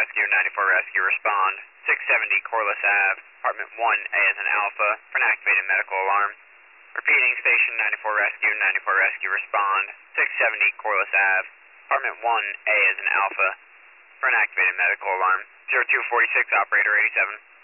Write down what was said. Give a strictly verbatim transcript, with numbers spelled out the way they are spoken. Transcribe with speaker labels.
Speaker 1: Rescue, ninety-four Rescue, respond. six seventy Corliss Ave, apartment one A as in Alpha, for an activated medical alarm. Repeating, station ninety-four Rescue, ninety-four Rescue, respond. six seventy Corliss Ave, apartment one A as in Alpha, for an activated medical alarm. zero two four six, operator eighty-seven.